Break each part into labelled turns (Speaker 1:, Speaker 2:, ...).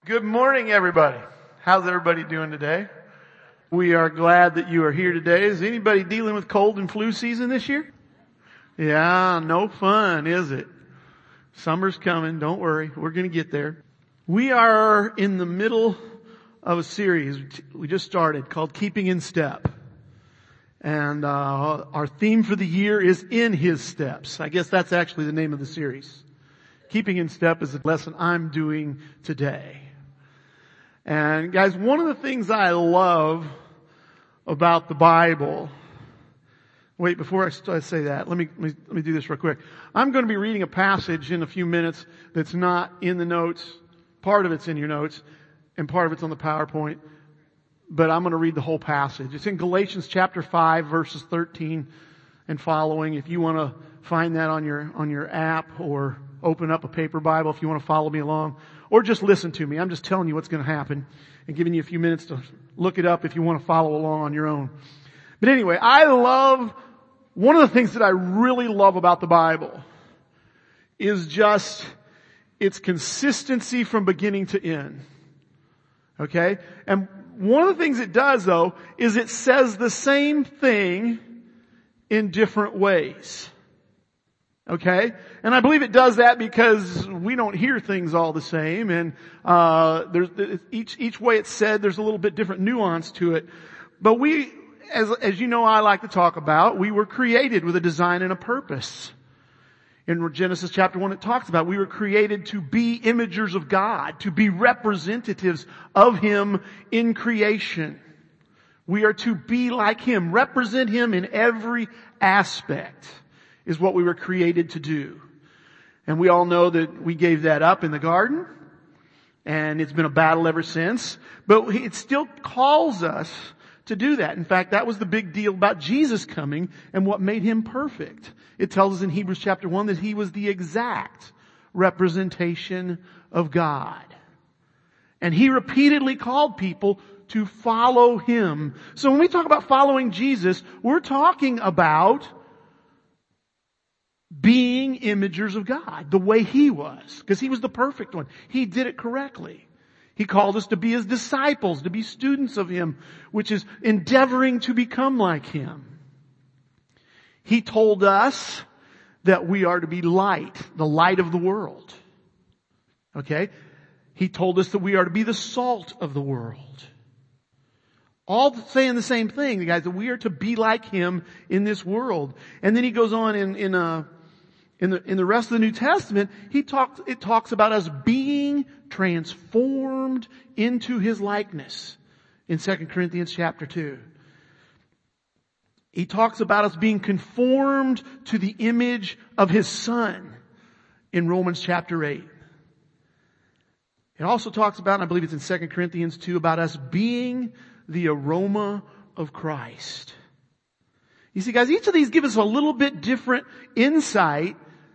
Speaker 1: Good morning, everybody. How's everybody doing today? We are glad that you are here today. Is anybody dealing with cold and flu season this year? Yeah, no fun, is it? Summer's coming. Don't worry. We're going to get there. We are in the middle of a series we just started called Keeping in Step. And our theme for the year is In His Steps. I guess that's actually the name of the series. Keeping in Step is the lesson I'm doing today. And guys, one of the things I love about the Bible, wait, before I say that, let me do this real quick. I'm going to be reading a passage in a few minutes that's not in the notes. Part of it's in your notes, and part of it's on the PowerPoint. But I'm going to read the whole passage. It's in Galatians chapter 5, verses 13 and following. If you want to find that on your app, or open up a paper Bible if you want to follow me along, or just listen to me. I'm just telling you what's going to happen and giving you a few minutes to look it up if you want to follow along on your own. But anyway, one of the things that I really love about the Bible is just its consistency from beginning to end. Okay? And one of the things it does, though, is it says the same thing in different ways. Okay? And I believe it does that because we don't hear things all the same, and there's each way it's said, there's a little bit different nuance to it. But we, as you know, I like to talk about, we were created with a design and a purpose. In Genesis chapter 1 it talks about we were created to be imagers of God, to be representatives of Him in creation. We are to be like Him, represent Him in every aspect, is what we were created to do. And we all know that we gave that up in the garden, and it's been a battle ever since. But it still calls us to do that. In fact, that was the big deal about Jesus coming and what made Him perfect. It tells us in Hebrews chapter 1 that He was the exact representation of God. And He repeatedly called people to follow Him. So when we talk about following Jesus, we're talking about being imagers of God, the way He was, because He was the perfect one. He did it correctly. He called us to be His disciples, to be students of Him, which is endeavoring to become like Him. He told us that we are to be light, the light of the world. Okay? He told us that we are to be the salt of the world. All saying the same thing, guys, that we are to be like Him in this world. And then He goes on in the rest of the New Testament, it talks about us being transformed into His likeness in 2 Corinthians chapter 2. He talks about us being conformed to the image of His Son in Romans chapter 8. It also talks about, and I believe it's in 2 Corinthians 2, about us being the aroma of Christ. You see, guys, each of these give us a little bit different insight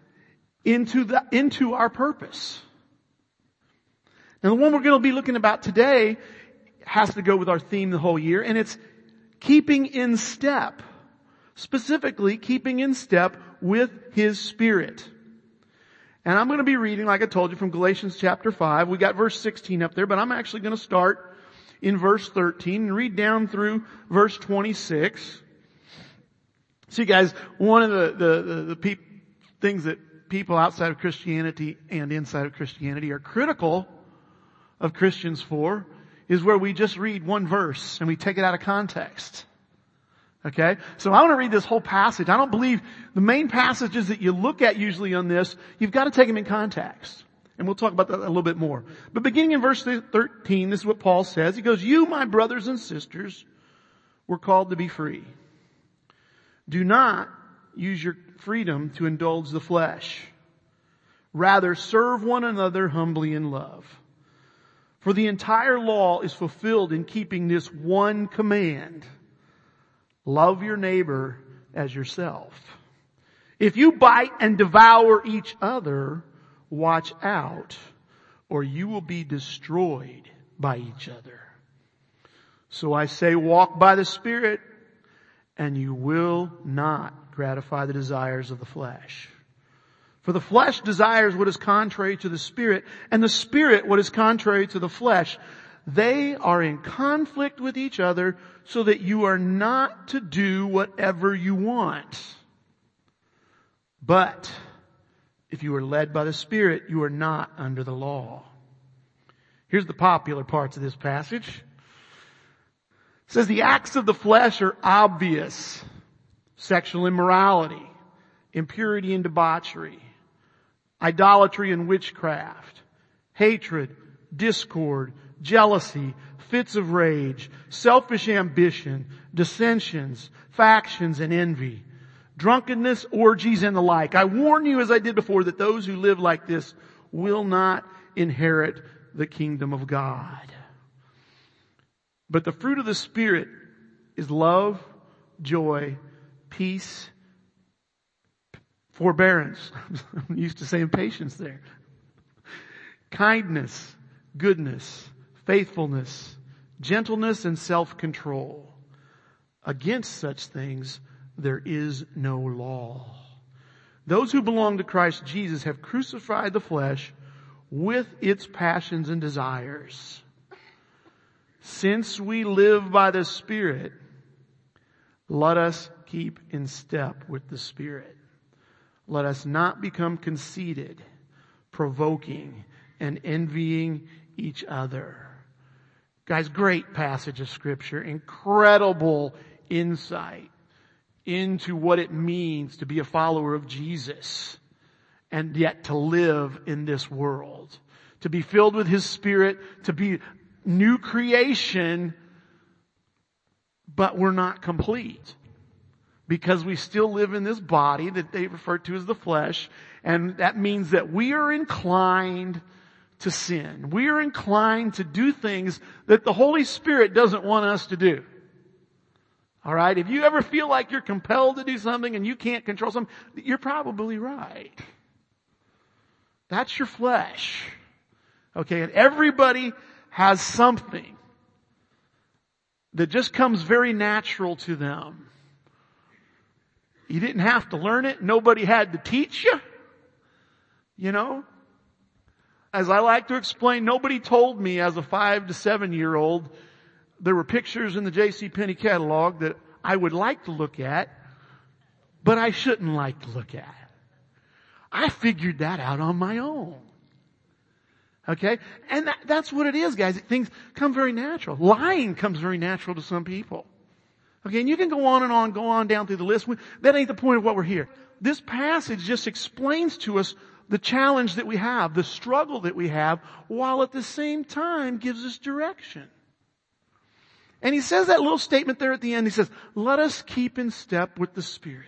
Speaker 1: into our purpose. Now, the one we're going to be looking about today has to go with our theme the whole year, and it's keeping in step. Specifically, keeping in step with His Spirit. And I'm going to be reading, like I told you, from Galatians chapter 5. We got verse 16 up there, but I'm actually going to start in verse 13 and read down through verse 26. See, guys, one of the things that people outside of Christianity and inside of Christianity are critical of Christians for is where we just read one verse and we take it out of context. Okay? So I want to read this whole passage. I don't believe the main passages that you look at usually on this, you've got to take them in context. And we'll talk about that a little bit more. But beginning in verse 13, this is what Paul says. He goes, "You, my brothers and sisters, were called to be free. Do not use your freedom to indulge the flesh. Rather, serve one another humbly in love. For the entire law is fulfilled in keeping this one command. Love your neighbor as yourself. If you bite and devour each other, watch out, or you will be destroyed by each other. So I say, walk by the Spirit, and you will not gratify the desires of the flesh. For the flesh desires what is contrary to the Spirit, and the Spirit what is contrary to the flesh. They are in conflict with each other, so that you are not to do whatever you want. But if you are led by the Spirit, you are not under the law. Here's the popular parts of this passage. It says the acts of the flesh are obvious. Sexual immorality, impurity and debauchery, idolatry and witchcraft, hatred, discord, jealousy, fits of rage, selfish ambition, dissensions, factions and envy, drunkenness, orgies and the like. I warn you, as I did before, that those who live like this will not inherit the kingdom of God. But the fruit of the Spirit is love, joy, peace, forbearance. I'm used to saying patience there. Kindness, goodness, faithfulness, gentleness, and self-control. Against such things there is no law. Those who belong to Christ Jesus have crucified the flesh with its passions and desires. Since we live by the Spirit, let us keep in step with the Spirit. Let us not become conceited, provoking, and envying each other. Guys, great passage of Scripture. Incredible insight into what it means to be a follower of Jesus and yet to live in this world. To be filled with His Spirit, to be new creation, but we're not complete. Because we still live in this body that they refer to as the flesh, and that means that we are inclined to sin. We are inclined to do things that the Holy Spirit doesn't want us to do. Alright? If you ever feel like you're compelled to do something and you can't control something, you're probably right. That's your flesh. Okay, and everybody has something that just comes very natural to them. You didn't have to learn it. Nobody had to teach you. You know? As I like to explain, nobody told me as a 5 to 7 year old there were pictures in the JCPenney catalog that I would like to look at, but I shouldn't like to look at. I figured that out on my own. Okay? And that's what it is, guys. Things come very natural. Lying comes very natural to some people. Okay, and you can go on down through the list. That ain't the point of what we're here. This passage just explains to us the challenge that we have, the struggle that we have, while at the same time gives us direction. And he says that little statement there at the end. He says, let us keep in step with the Spirit.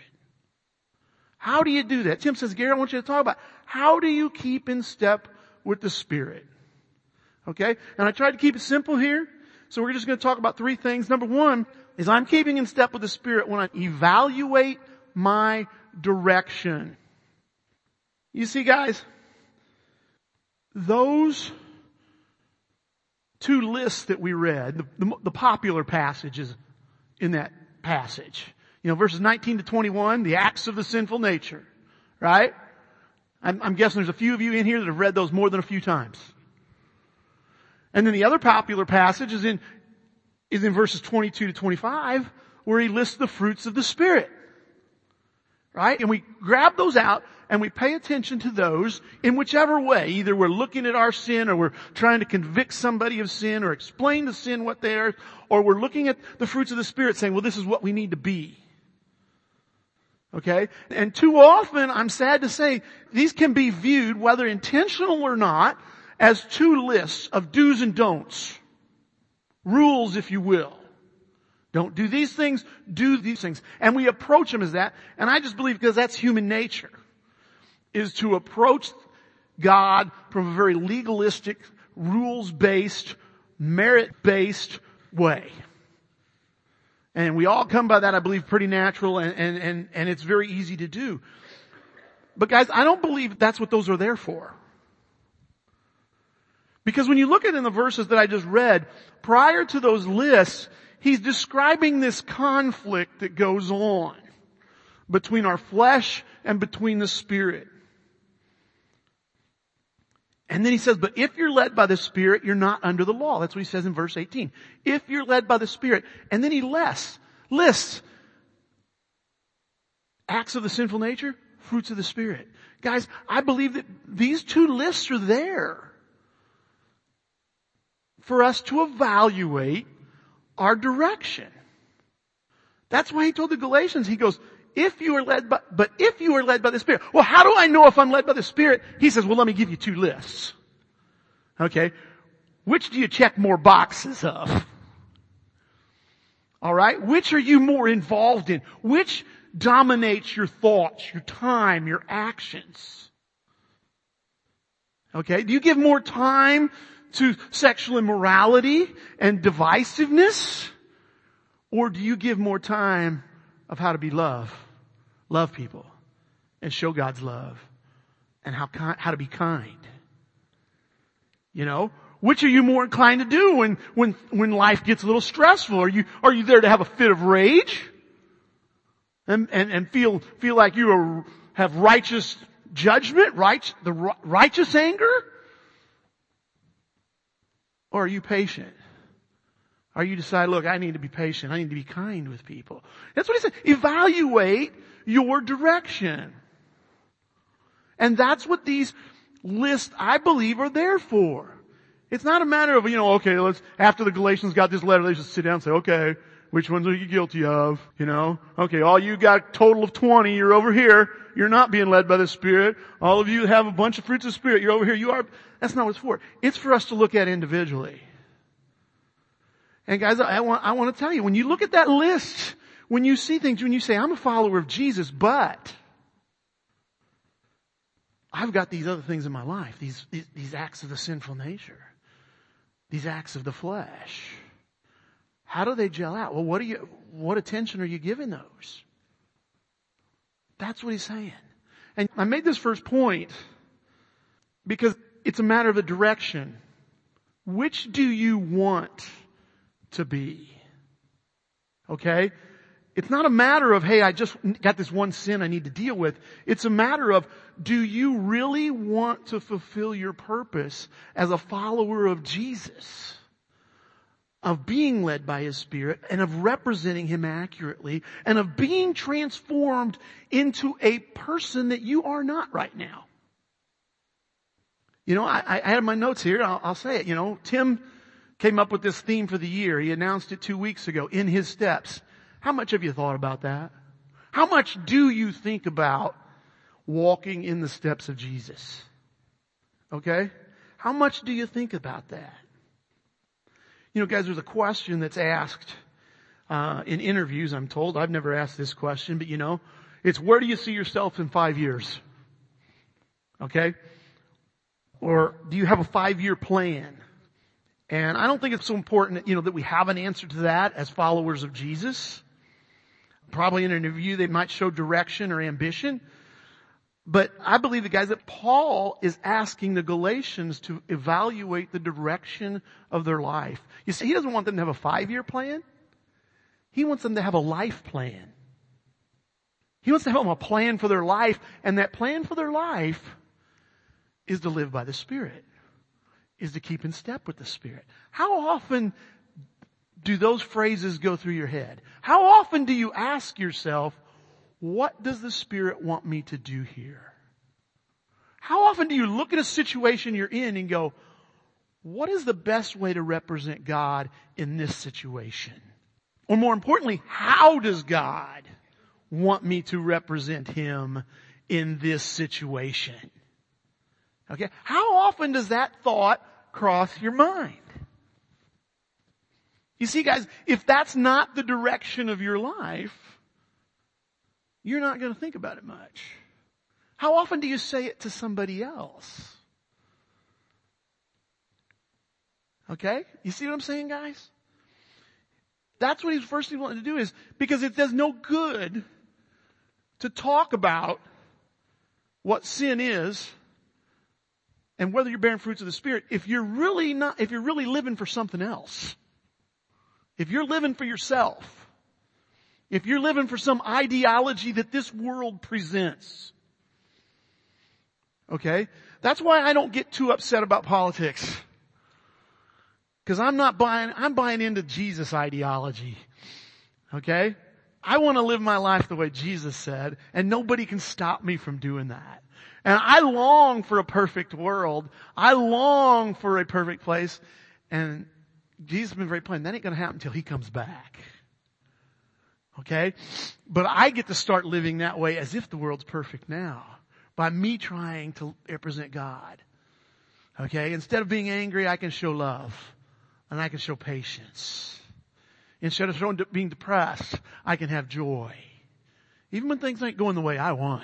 Speaker 1: How do you do that? Tim says, Gary, I want you to talk about how do you keep in step with the Spirit? Okay? And I tried to keep it simple here. So we're just going to talk about 3 things. Number 1 is I'm keeping in step with the Spirit when I evaluate my direction. You see, guys, those 2 lists that we read, the popular passages in that passage, you know, verses 19 to 21, the acts of the sinful nature, right? I'm guessing there's a few of you in here that have read those more than a few times. And then the other popular passage is in verses 22 to 25, where he lists the fruits of the Spirit. Right? And we grab those out and we pay attention to those in whichever way. Either we're looking at our sin, or we're trying to convict somebody of sin, or explain to sin what they are, or we're looking at the fruits of the Spirit saying, well, this is what we need to be. Okay? And too often, I'm sad to say, these can be viewed, whether intentional or not, as 2 lists of do's and don'ts. Rules, if you will. Don't do these things, do these things. And we approach them as that. And I just believe, because that's human nature, is to approach God from a very legalistic, rules-based, merit-based way. And we all come by that, I believe, pretty natural, and it's very easy to do. But guys, I don't believe that's what those are there for. Because when you look at in the verses that I just read, prior to those lists, he's describing this conflict that goes on between our flesh and between the Spirit. And then he says, but if you're led by the Spirit, you're not under the law. That's what he says in verse 18. If you're led by the Spirit. And then he lists acts of the sinful nature, fruits of the Spirit. Guys, I believe that these two lists are there for us to evaluate our direction. That's why he told the Galatians, he goes, if you are led by the Spirit. Well, how do I know if I'm led by the Spirit? He says, well, let me give you two lists. Okay. Which do you check more boxes of? Alright? Which are you more involved in? Which dominates your thoughts, your time, your actions? Okay. Do you give more time to sexual immorality and divisiveness? Or do you give more time of how to be love people, and show God's love, and how to be kind? You know, which are you more inclined to do when life gets a little stressful? Are you there to have a fit of rage and feel like you have righteous judgment, righteous anger? Or are you patient? Or you decide, look, I need to be patient. I need to be kind with people. That's what he said. Evaluate your direction. And that's what these lists, I believe, are there for. It's not a matter of, okay, after the Galatians got this letter, they just sit down and say, okay, which ones are you guilty of? Okay, all you got a total of 20, you're over here. You're not being led by the Spirit. All of you have a bunch of fruits of the Spirit. You're over here. You are. That's not what it's for. It's for us to look at individually. And guys, I want to tell you, when you look at that list, when you see things, when you say, I'm a follower of Jesus, but I've got these other things in my life, these acts of the sinful nature, these acts of the flesh. How do they gel out? Well, what attention are you giving those? That's what he's saying. And I made this first point because it's a matter of a direction. Which do you want to be? Okay? It's not a matter of, hey, I just got this one sin I need to deal with. It's a matter of, do you really want to fulfill your purpose as a follower of Jesus? Of being led by His Spirit and of representing Him accurately and of being transformed into a person that you are not right now. I had my notes here. I'll say it. Tim came up with this theme for the year. He announced it 2 weeks ago, in His steps. How much have you thought about that? How much do you think about walking in the steps of Jesus? Okay? How much do you think about that? Guys, there's a question that's asked in interviews, I'm told. I've never asked this question, but it's where do you see yourself in 5 years? Okay? Or do you have a 5-year plan? And I don't think it's so important, that we have an answer to that as followers of Jesus. Probably in an interview they might show direction or ambition. But I believe that Paul is asking the Galatians to evaluate the direction of their life. You see, he doesn't want them to have a 5-year plan. He wants them to have a life plan. He wants to have a plan for their life, and that plan for their life is to live by the Spirit, is to keep in step with the Spirit. How often do those phrases go through your head? How often do you ask yourself, what does the Spirit want me to do here? How often do you look at a situation you're in and go, what is the best way to represent God in this situation? Or more importantly, how does God want me to represent Him in this situation? Okay, how often does that thought cross your mind? You see, guys, if that's not the direction of your life, you're not going to think about it much. How often do you say it to somebody else? Okay? You see what I'm saying, guys? That's what he's first thing wanting to do, is because it does no good to talk about what sin is and whether you're bearing fruits of the Spirit if you're really living for something else. If you're living for yourself. If you're living for some ideology that this world presents. Okay? That's why I don't get too upset about politics. Because I'm buying into Jesus ideology. Okay? I want to live my life the way Jesus said, and nobody can stop me from doing that. And I long for a perfect world. I long for a perfect place. And Jesus has been very plain. That ain't going to happen until He comes back. Okay? But I get to start living that way as if the world's perfect now. By me trying to represent God. Okay? Instead of being angry, I can show love. And I can show patience. Instead of being depressed, I can have joy. Even when things ain't going the way I want.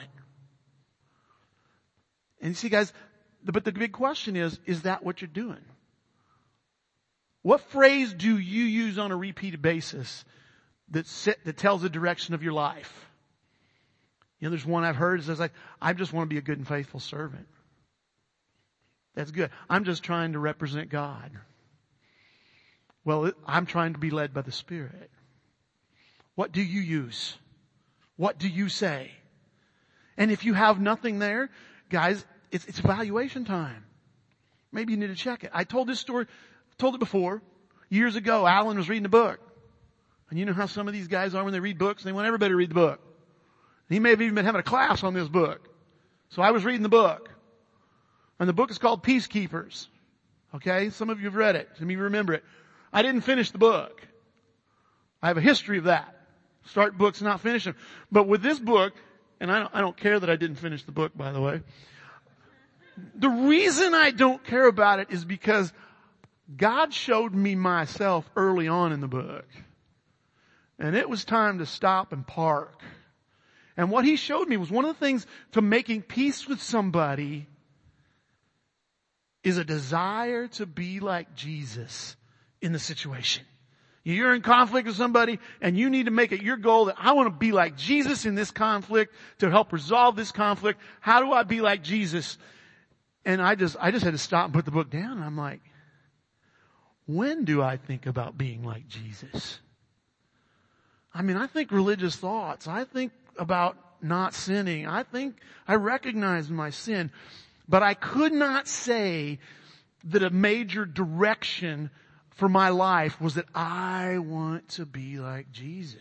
Speaker 1: And you see, guys, but the big question is that what you're doing? What phrase do you use on a repeated basis that tells the direction of your life? You know, there's one I've heard that says like, I just want to be a good and faithful servant. That's good. I'm just trying to represent God. Well, I'm trying to be led by the Spirit. What do you use? What do you say? And if you have nothing there, guys, it's evaluation time. Maybe you need to check it. I told this story, told it before. Years ago, Alan was reading a book. And you know how some of these guys are when they read books? They want everybody to read the book. He may have even been having a class on this book. So I was reading the book. And the book is called Peacekeepers. Okay? Some of you have read it. Some of you remember it. I didn't finish the book. I have a history of that. Start books and not finish them. But with this book, and I don't care that I didn't finish the book, by the way. The reason I don't care about it is because God showed me myself early on in the book. And it was time to stop and park. And what He showed me was one of the things to making peace with somebody is a desire to be like Jesus in the situation. You're in conflict with somebody and you need to make it your goal that I want to be like Jesus in this conflict to help resolve this conflict. How do I be like Jesus? And I just had to stop and put the book down. And I'm like, when do I think about being like Jesus? I mean, I think religious thoughts. I think about not sinning. I recognize my sin. But I could not say that a major direction for my life was that I want to be like Jesus.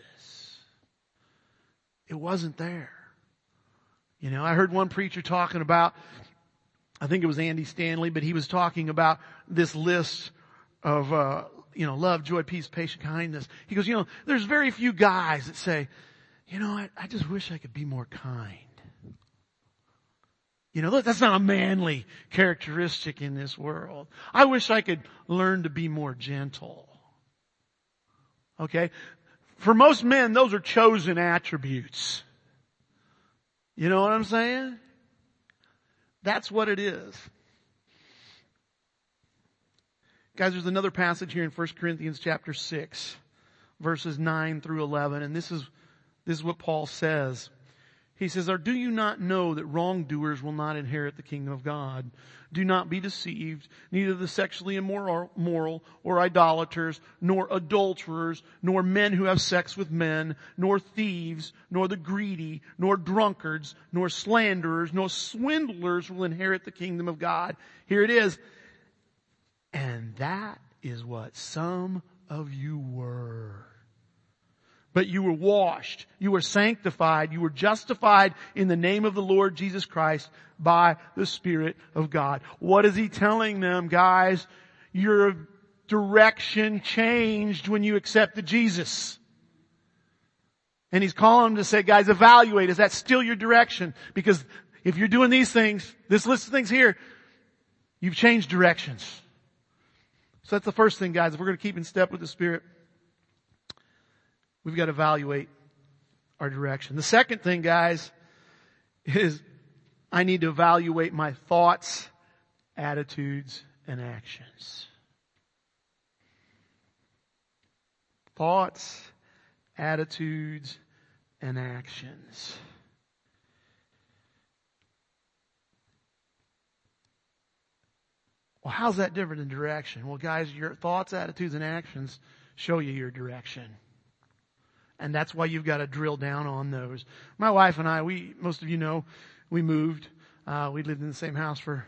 Speaker 1: It wasn't there. You know, I heard one preacher talking about, I think it was Andy Stanley, but he was talking about this list of, love, joy, peace, patience, kindness. He goes, there's very few guys that say, I just wish I could be more kind. Look, that's not a manly characteristic in this world. I wish I could learn to be more gentle. Okay? For most men, those are chosen attributes. You know what I'm saying? That's what it is. Guys, there's another passage here in 1 Corinthians chapter 6, verses 9 through 11, and this is what Paul says. He says, or do you not know that wrongdoers will not inherit the kingdom of God? Do not be deceived. Neither the sexually immoral or idolaters, nor adulterers, nor men who have sex with men, nor thieves, nor the greedy, nor drunkards, nor slanderers, nor swindlers will inherit the kingdom of God. Here it is. And that is what some of you were. But you were washed, you were sanctified, you were justified in the name of the Lord Jesus Christ by the Spirit of God. What is He telling them, guys? Your direction changed when you accepted Jesus. And He's calling them to say, guys, evaluate. Is that still your direction? Because if you're doing these things, this list of things here, you've changed directions. So that's the first thing, guys. If we're going to keep in step with the Spirit, we've got to evaluate our direction. The second thing, guys, is I need to evaluate my thoughts, attitudes, and actions. Thoughts, attitudes, and actions. Well, how's that different than direction? Well, guys, your thoughts, attitudes, and actions show you your direction. And that's why you've got to drill down on those. My wife and I, most of you know, we moved We lived in the same house for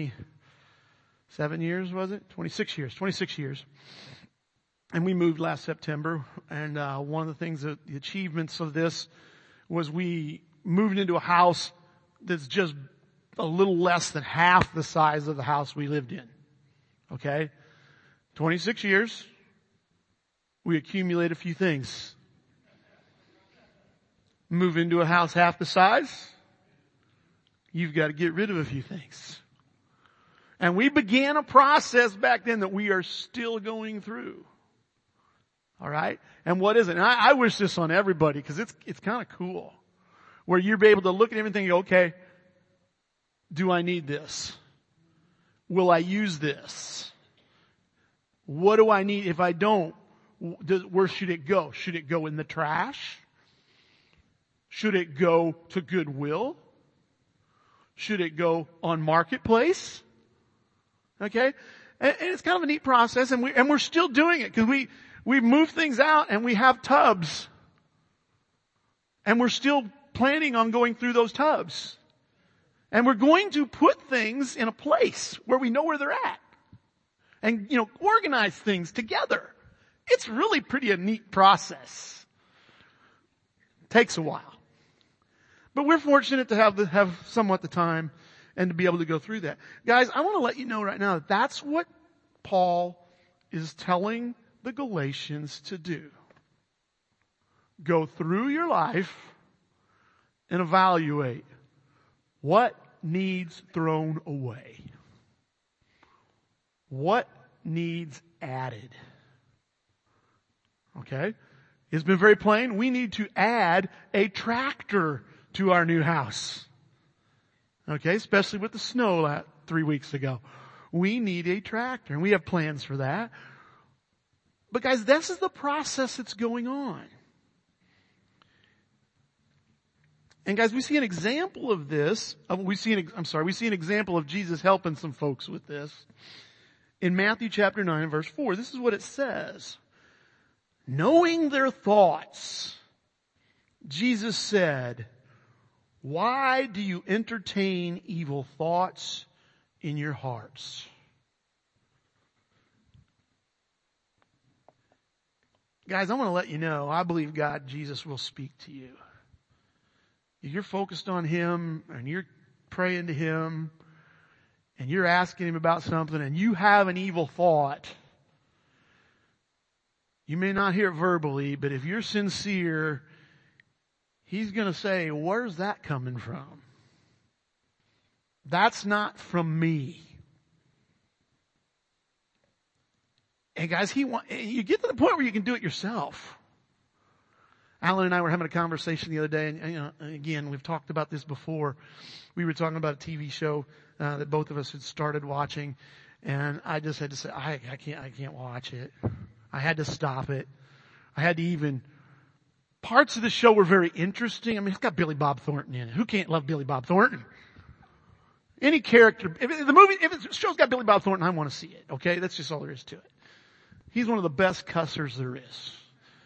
Speaker 1: 27 years, was it? 26 years. And we moved last September. And one of the things, the achievements of this was we moved into a house that's just a little less than half the size of the house we lived in. Okay? 26 years. We accumulate a few things. Move into a house half the size. You've got to get rid of a few things. And we began a process back then that we are still going through. All right? And what is it? And I wish this on everybody because it's kind of cool. Where you'll be able to look at everything and go, okay, do I need this? Will I use this? What do I need? If I don't, where should it go? Should it go in the trash? Should it go to Goodwill? Should it go on Marketplace? Okay? And it's kind of a neat process and we're still doing it because we move things out and we have tubs. And we're still planning on going through those tubs. And we're going to put things in a place where we know where they're at. And, organize things together. It's really pretty a neat process. Takes a while. But we're fortunate to have somewhat the time and to be able to go through that. Guys, I want to let you know right now that that's what Paul is telling the Galatians to do. Go through your life and evaluate what needs thrown away. What needs added? Okay? It's been very plain. We need to add a tractor to our new house. Okay? Especially with the snow 3 weeks ago. We need a tractor and we have plans for that. But guys, this is the process that's going on. And guys, we see an example of this. We see an example of Jesus helping some folks with this. In Matthew chapter 9 verse 4, this is what it says. Knowing their thoughts, Jesus said, why do you entertain evil thoughts in your hearts? Guys, I want to let you know, I believe Jesus will speak to you. If you're focused on Him and you're praying to Him and you're asking Him about something and you have an evil thought, you may not hear it verbally, but if you're sincere, He's going to say, where's that coming from? That's not from me. And guys, you get to the point where you can do it yourself. Alan and I were having a conversation the other day, and again, we've talked about this before. We were talking about a TV show that both of us had started watching, and I just had to say, I can't watch it. I had to stop it. I had to even. Parts of the show were very interesting. I mean, it's got Billy Bob Thornton in it. Who can't love Billy Bob Thornton? Any character, if the show's got Billy Bob Thornton, I want to see it. Okay, that's just all there is to it. He's one of the best cussers there is.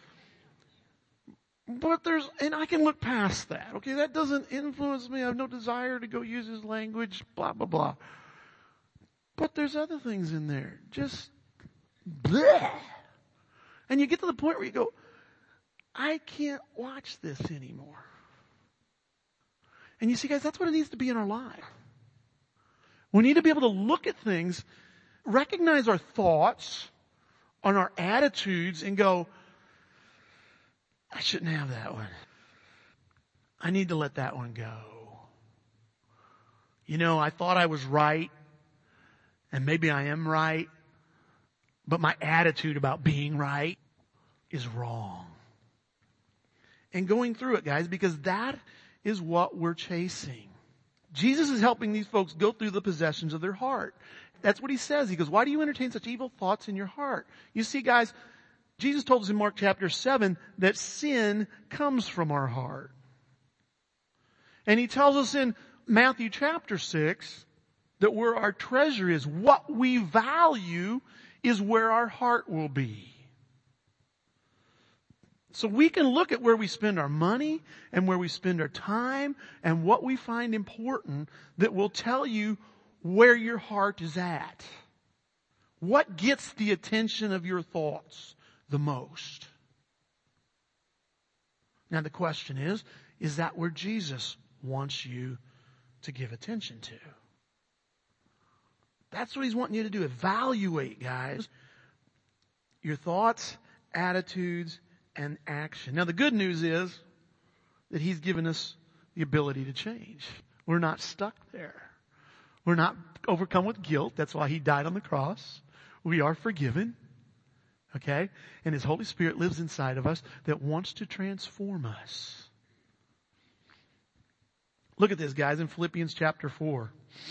Speaker 1: But and I can look past that. Okay, that doesn't influence me. I have no desire to go use his language, blah, blah, blah. But there's other things in there. Just, bleh. And you get to the point where you go, I can't watch this anymore. And you see, guys, that's what it needs to be in our life. We need to be able to look at things, recognize our thoughts, on our attitudes, and go, I shouldn't have that one. I need to let that one go. I thought I was right, and maybe I am right, but my attitude about being right is wrong. And going through it, guys, because that is what we're chasing. Jesus is helping these folks go through the possessions of their heart. That's what He says. He goes, why do you entertain such evil thoughts in your heart? You see, guys, Jesus told us in Mark chapter 7 that sin comes from our heart. And He tells us in Matthew chapter 6 that where our treasure is, what we value is where our heart will be. So we can look at where we spend our money and where we spend our time and what we find important that will tell you where your heart is at. What gets the attention of your thoughts the most? Now the question is that where Jesus wants you to give attention to? That's what He's wanting you to do. Evaluate, guys, your thoughts, attitudes, and action. Now the good news is that He's given us the ability to change. We're not stuck there. We're not overcome with guilt. That's why He died on the cross. We are forgiven. Okay? And His Holy Spirit lives inside of us that wants to transform us. Look at this, guys, in Philippians chapter 4.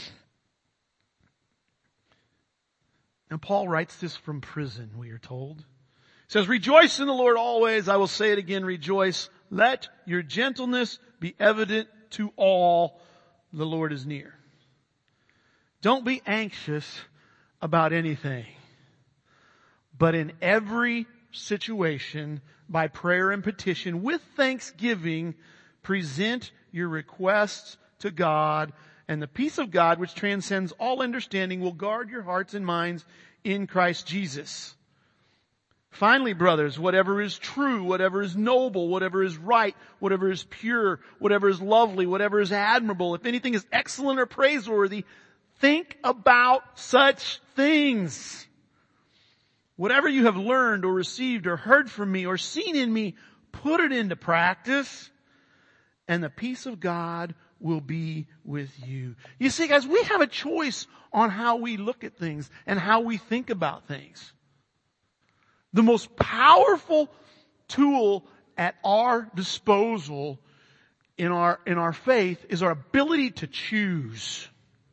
Speaker 1: Now Paul writes this from prison, we are told. He says, rejoice in the Lord always. I will say it again, rejoice. Let your gentleness be evident to all. The Lord is near. Don't be anxious about anything, but in every situation, by prayer and petition, with thanksgiving, present your requests to God, and the peace of God, which transcends all understanding, will guard your hearts and minds in Christ Jesus. Finally, brothers, whatever is true, whatever is noble, whatever is right, whatever is pure, whatever is lovely, whatever is admirable, if anything is excellent or praiseworthy, think about such things. Whatever you have learned or received or heard from me or seen in me, put it into practice, and the peace of God will be with you. You see, guys, we have a choice on how we look at things and how we think about things. The most powerful tool at our disposal in our faith is our ability to choose.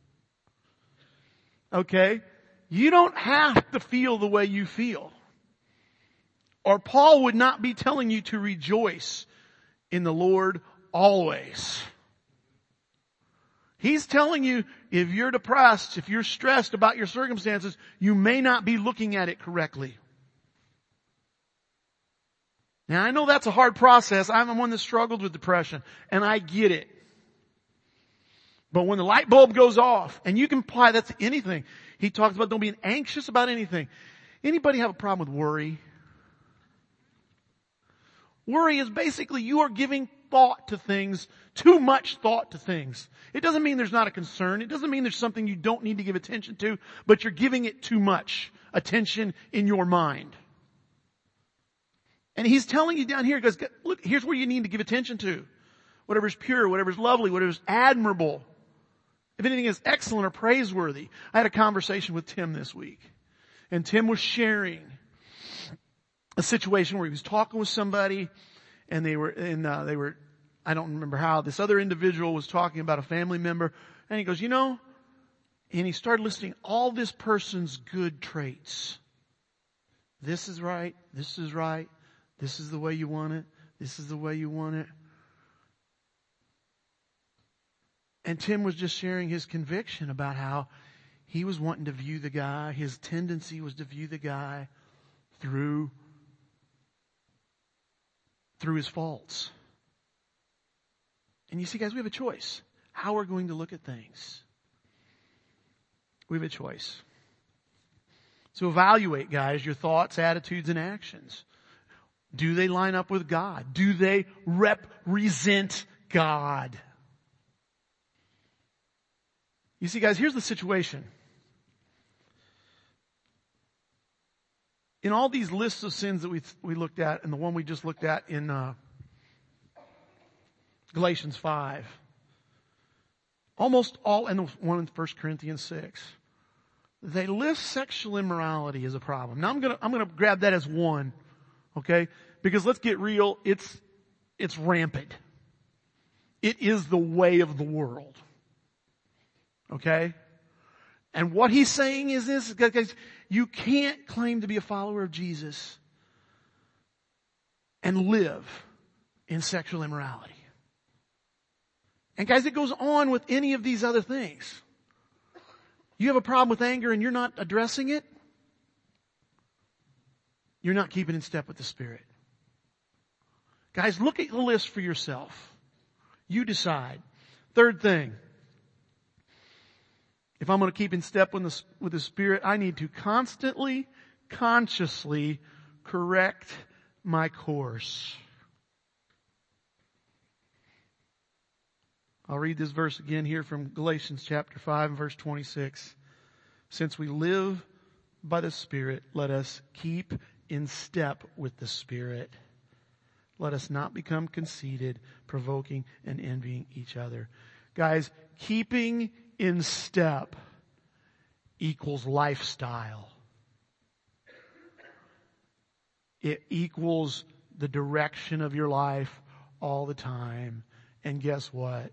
Speaker 1: Okay? You don't have to feel the way you feel. Or Paul would not be telling you to rejoice in the Lord always. He's telling you if you're depressed, if you're stressed about your circumstances, you may not be looking at it correctly. Now I know that's a hard process. I'm one that struggled with depression, and I get it. But when the light bulb goes off, and you can apply that to anything. He talks about don't being anxious about anything. Anybody have a problem with worry? Worry is basically you are giving thought to things, too much thought to things. It doesn't mean there's not a concern. It doesn't mean there's something you don't need to give attention to, but you're giving it too much attention in your mind. And he's telling you down here, he goes, look, here's where you need to give attention to. Whatever's pure, whatever's lovely, whatever's admirable. If anything is excellent or praiseworthy. I had a conversation with Tim this week. And Tim was sharing a situation where he was talking with somebody and they were, I don't remember how, this other individual was talking about a family member, and he goes, and he started listing all this person's good traits. This is right, this is right, this is the way you want it, this is the way you want it. And Tim was just sharing his conviction about how he was wanting to view the guy, his tendency was to view the guy through his faults. And you see, guys, we have a choice. How we're going to look at things. We have a choice. So evaluate, guys, your thoughts, attitudes, and actions. Do they line up with God? Do they represent God? You see, guys, here's the situation. In all these lists of sins that we looked at, and the one we just looked at in Galatians 5, almost all, and the one in 1 Corinthians 6, they list sexual immorality as a problem. Now I'm gonna grab that as one, okay? Because let's get real, it's rampant. It is the way of the world. Okay? And what he's saying is this, guys, you can't claim to be a follower of Jesus and live in sexual immorality. And guys, it goes on with any of these other things. You have a problem with anger and you're not addressing it, you're not keeping in step with the Spirit. Guys, look at the list for yourself. You decide. Third thing. If I'm going to keep in step with the Spirit, I need to constantly, consciously correct my course. I'll read this verse again here from Galatians chapter 5 and verse 26. Since we live by the Spirit, let us keep in step with the Spirit. Let us not become conceited, provoking and envying each other. Guys, keeping in step equals lifestyle. It equals the direction of your life all the time. And guess what?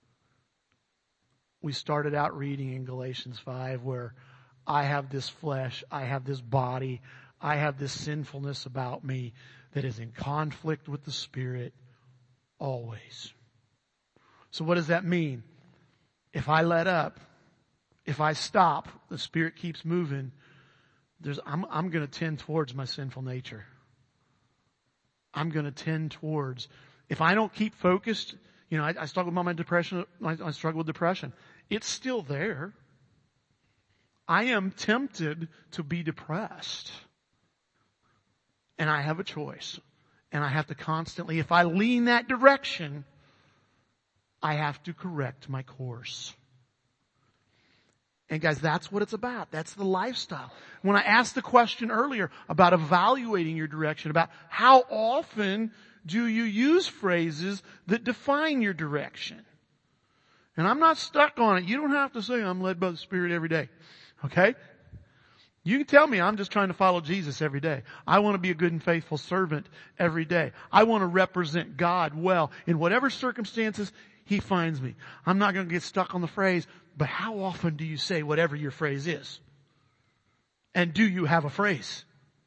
Speaker 1: We started out reading in Galatians 5 where I have this flesh, I have this body, I have this sinfulness about me that is in conflict with the Spirit always. So what does that mean? If I let up, if I stop, the Spirit keeps moving, I'm going to tend towards my sinful nature. I'm going to tend towards, if I don't keep focused, I struggle with my depression, I struggle with depression. It's still there. I am tempted to be depressed. And I have a choice. And I have to constantly, if I lean that direction, I have to correct my course. And guys, that's what it's about. That's the lifestyle. When I asked the question earlier about evaluating your direction, about how often do you use phrases that define your direction? And I'm not stuck on it. You don't have to say I'm led by the Spirit every day. Okay? You can tell me I'm just trying to follow Jesus every day. I want to be a good and faithful servant every day. I want to represent God well in whatever circumstances He finds me. I'm not going to get stuck on the phrase, but how often do you say whatever your phrase is? And do you have a phrase?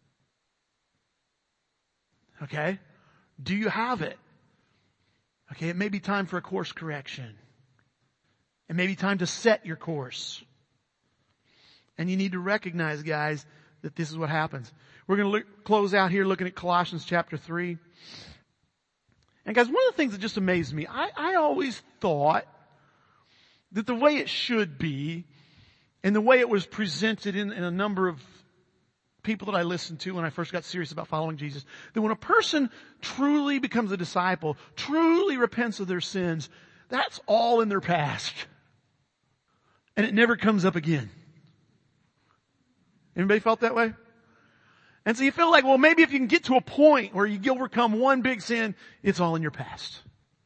Speaker 1: Okay? Do you have it? Okay, it may be time for a course correction. It may be time to set your course. And you need to recognize, guys, that this is what happens. We're going to close out here looking at Colossians chapter 3. And guys, one of the things that just amazed me, I always thought that the way it should be, and the way it was presented in a number of people that I listened to when I first got serious about following Jesus, that when a person truly becomes a disciple, truly repents of their sins, that's all in their past. And it never comes up again. Anybody felt that way? And so you feel like, well, maybe if you can get to a point where you overcome one big sin, it's all in your past.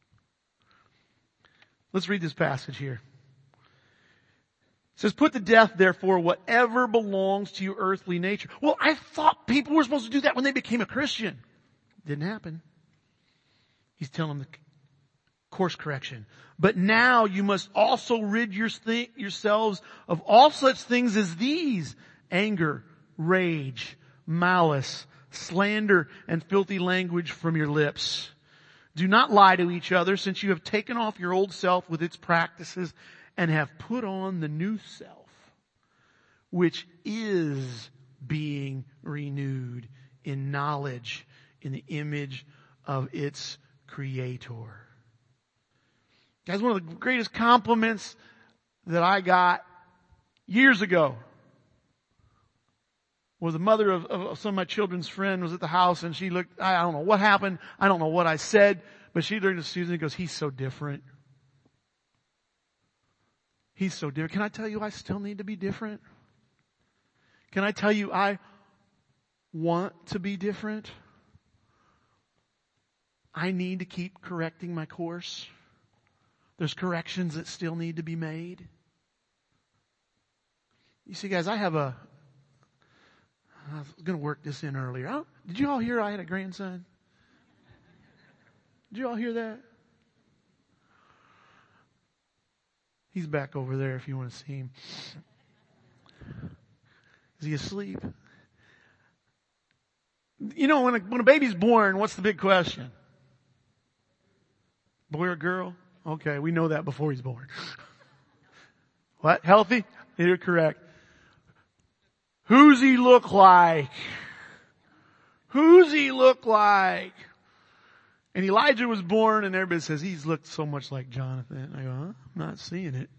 Speaker 1: Let's read this passage here. It says, put to death, therefore, whatever belongs to your earthly nature. Well, I thought people were supposed to do that when they became a Christian. Didn't happen. He's telling them the course correction. But now you must also rid yourselves of all such things as these: anger, rage, malice, slander, and filthy language from your lips. Do not lie to each other, since you have taken off your old self with its practices and have put on the new self, which is being renewed in knowledge in the image of its Creator. Guys, one of the greatest compliments that I got years ago was the mother of some of my children's friend was at the house, and she looked, I don't know what happened, I don't know what I said, but she looked at Susan and goes, he's so different. He's so different. Can I tell you I still need to be different? Can I tell you I want to be different? I need to keep correcting my course. There's corrections that still need to be made. You see, guys, I was going to work this in earlier. Did you all hear I had a grandson? Did you all hear that? He's back over there if you want to see him. Is he asleep? You know, when a baby's born, what's the big question? Boy or girl? Okay, we know that before he's born. What? Healthy? You're correct. Who's he look like? Who's he look like? And Elijah was born, and everybody says, he's looked so much like Jonathan. I go, huh? I'm not seeing it.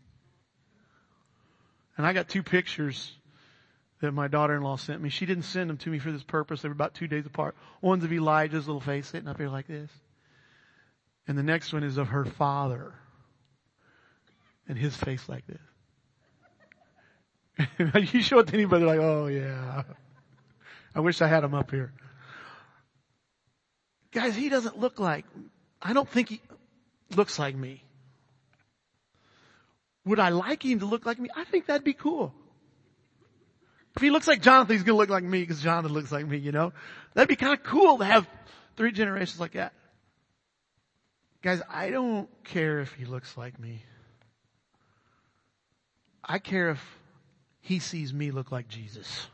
Speaker 1: And I got 2 pictures that my daughter-in-law sent me. She didn't send them to me for this purpose. They were about 2 days apart. One's of Elijah's little face sitting up here like this. And the next one is of her father. And his face like this. You show it to anybody, like, oh yeah. I wish I had him up here. Guys, he doesn't look like, I don't think he looks like me. Would I like him to look like me? I think that'd be cool. If he looks like Jonathan, he's going to look like me because Jonathan looks like me, you know. That'd be kind of cool to have 3 generations like that. Guys, I don't care if he looks like me. I care if he sees me look like Jesus.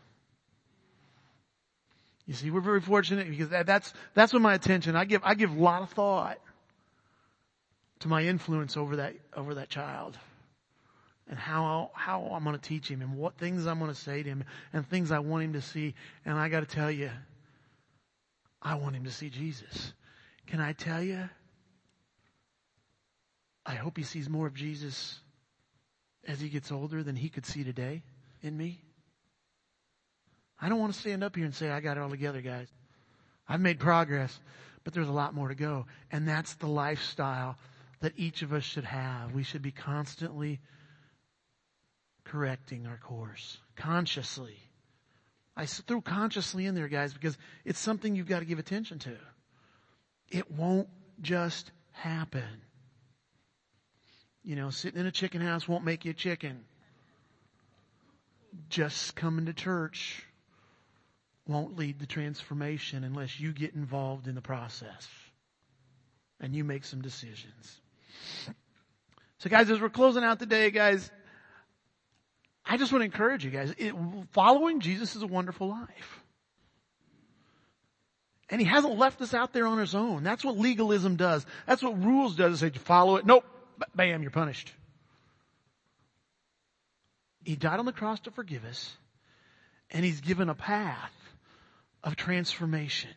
Speaker 1: You see, we're very fortunate because that's what my attention. I give a lot of thought to my influence over that child. And how I'm going to teach him and what things I'm going to say to him and things I want him to see. And I got to tell you, I want him to see Jesus. Can I tell you? I hope he sees more of Jesus as he gets older than he could see today in me. I don't want to stand up here and say, I got it all together, guys. I've made progress, but there's a lot more to go. And that's the lifestyle that each of us should have. We should be constantly correcting our course consciously. I threw consciously in there, guys, because it's something you've got to give attention to. It won't just happen. You know, sitting in a chicken house won't make you a chicken. Just coming to church won't lead to transformation unless you get involved in the process and you make some decisions. So guys, as we're closing out today, guys, I just want to encourage you guys. Following Jesus is a wonderful life. And he hasn't left us out there on his own. That's what legalism does. That's what rules does. They say, follow it. Nope. Bam, you're punished. He died on the cross to forgive us. And he's given a path of transformation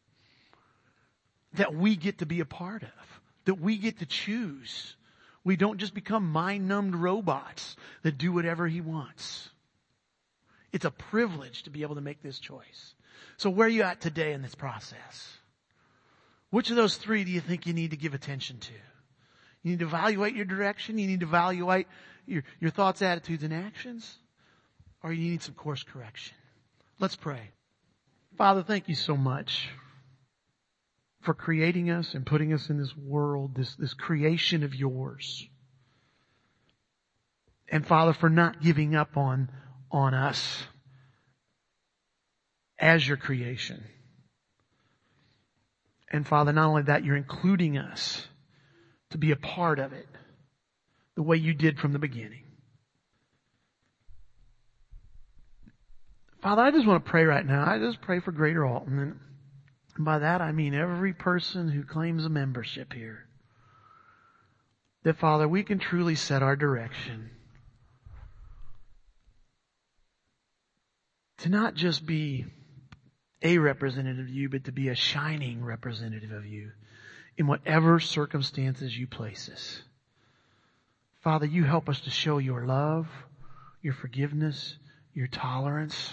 Speaker 1: that we get to be a part of, that we get to choose. We don't just become mind-numbed robots that do whatever he wants. It's a privilege to be able to make this choice. So where are you at today in this process? Which of those 3 do you think you need to give attention to? You need to evaluate your direction. You need to evaluate your thoughts, attitudes, and actions. Or you need some course correction. Let's pray. Father, thank you so much for creating us and putting us in this world, this creation of yours. And Father, for not giving up on us as your creation. And Father, not only that, you're including us to be a part of it the way you did from the beginning. Father, I just want to pray right now. I just pray for Greater Alton. And by that I mean every person who claims a membership here. That, Father, we can truly set our direction to not just be a representative of you, but to be a shining representative of you in whatever circumstances you place us. Father, you help us to show your love, your forgiveness, your tolerance.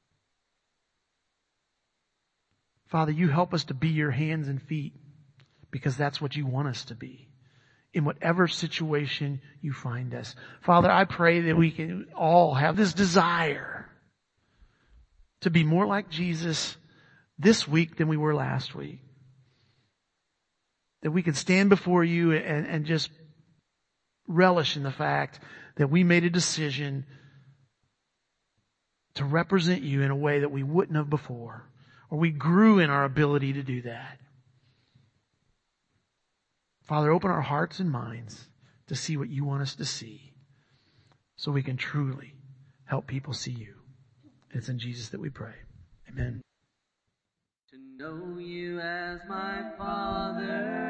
Speaker 1: Father, you help us to be your hands and feet because that's what you want us to be in whatever situation you find us. Father, I pray that we can all have this desire to be more like Jesus this week than we were last week. That we can stand before you and just relish in the fact that we made a decision to represent you in a way that we wouldn't have before. Or we grew in our ability to do that. Father, open our hearts and minds to see what you want us to see so we can truly help people see you. It's in Jesus that we pray. Amen.
Speaker 2: To know you as my Father.